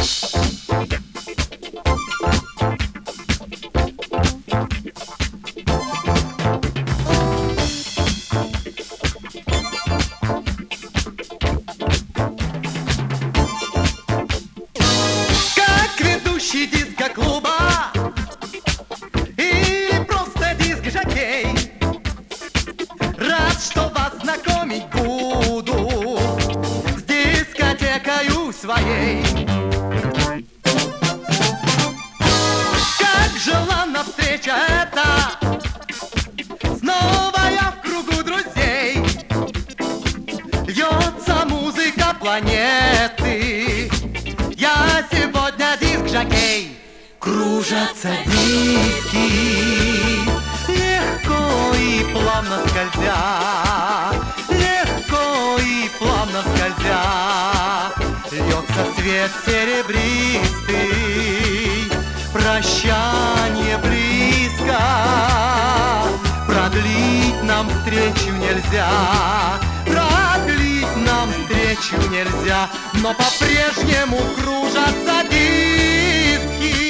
Диско-клуба или просто диск-жокей, рад, что вас знакомить буду с дискотекою своей. Как желанна встреча эта, снова я в кругу друзей. Льется музыка планеты, я сегодня диск-жокей. Кружатся диски, легко и плавно скользя, легко и плавно скользя. Льется свет серебристый, прощание близко, продлить нам встречу нельзя, продлить нам встречу нельзя, но по-прежнему кружатся диски.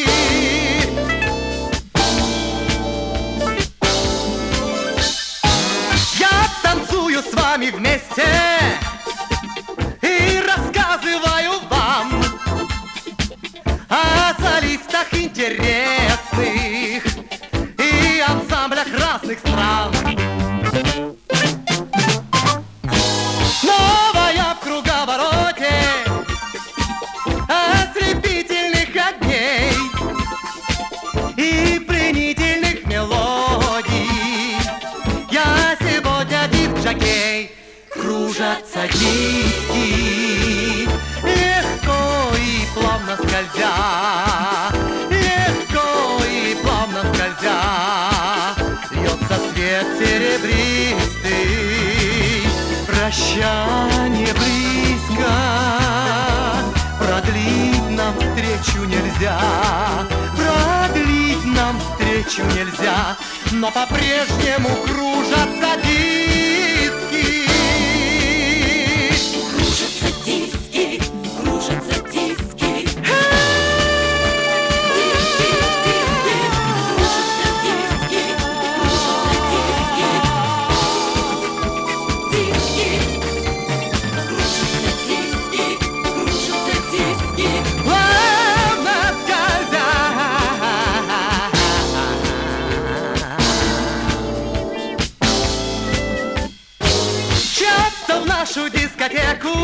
Я танцую с вами вместе и рассказываю вам о солистах интересных и ансамблях разных стран. Снова я в круговороте ослепительных огней и пленительных мелодий. Я сегодня диск-жокей. Кружатся диски, легко и плавно скользя, легко и плавно скользя. Льется свет серебристый, прощание близко, продлить нам встречу нельзя, продлить нам встречу нельзя, но по-прежнему кружатся диски. Кружатся диски, кружатся диски. Диски, диски, кружатся диски, кружатся диски. Диски, кружатся диски, кружатся диски. Плавно скользя. Часто в нашу дискотеку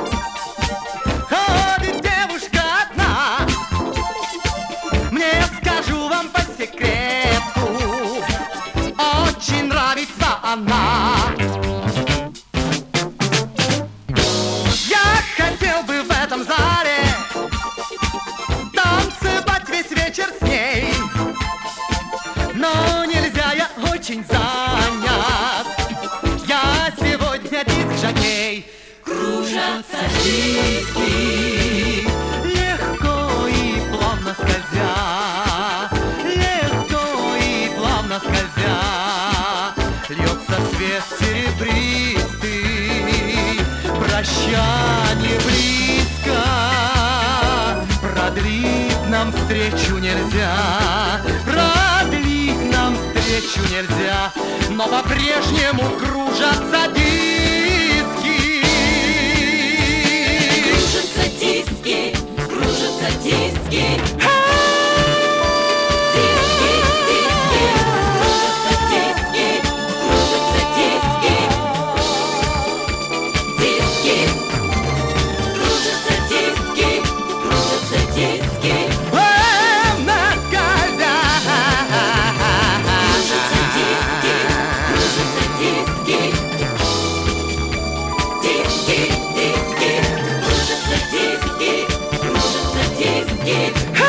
ходит девушка одна. Мне, скажу вам по секрету, очень нравится она. Я хотел бы в этом зале танцевать весь вечер с ней, но нельзя, я очень занят. Я сегодня диск-жокей. Кружатся диски, легко и плавно скользя, легко и плавно скользя. Льется свет серебристый, прощание близко, продлить нам встречу нельзя, продлить нам встречу нельзя, но по-прежнему кружатся диски. Кружатся диски, кружатся диски. Диски, диски, кружатся диски, кружатся диски. Диски, кружатся диски, кружатся диски. Плавно скользя. Кружатся диски, кружатся диски. Диски, диски, кружатся диски, кружатся диски.